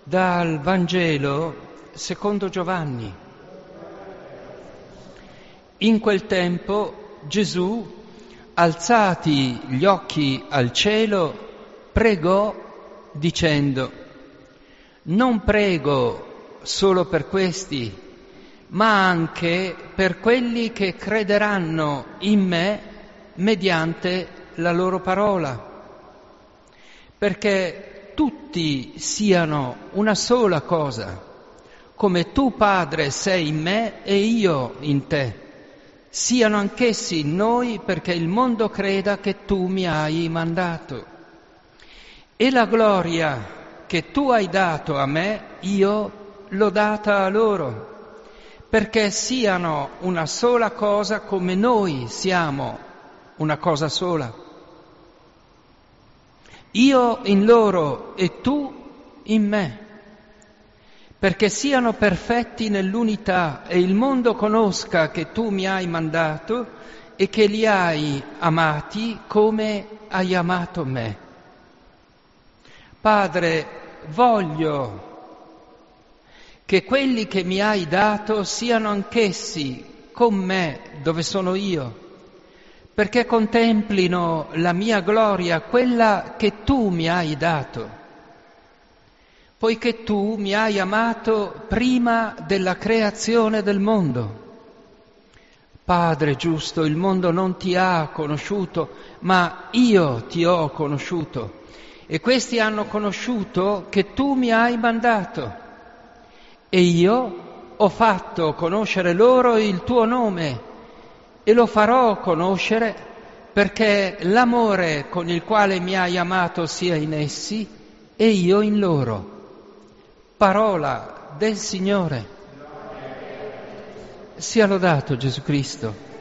Dal Vangelo secondo Giovanni. In quel tempo Gesù, alzati gli occhi al cielo, pregò dicendo: «Non prego solo per questi, ma anche per quelli che crederanno in me mediante la loro parola, perché tutti siano una sola cosa, come tu, Padre, sei in me e io in te. Siano anch'essi in noi, perché il mondo creda che tu mi hai mandato. E la gloria che tu hai dato a me, io l'ho data a loro, perché siano una sola cosa come noi siamo una cosa sola. Io in loro e tu in me, perché siano perfetti nell'unità e il mondo conosca che tu mi hai mandato e che li hai amati come hai amato me. Padre, voglio che quelli che mi hai dato siano anch'essi con me dove sono io, perché contemplino la mia gloria, quella che tu mi hai dato, poiché tu mi hai amato prima della creazione del mondo. Padre giusto, il mondo non ti ha conosciuto, ma io ti ho conosciuto, e questi hanno conosciuto che tu mi hai mandato, e io ho fatto conoscere loro il tuo nome, e lo farò conoscere perché l'amore con il quale mi hai amato sia in essi e io in loro. Parola del Signore. Sia lodato Gesù Cristo.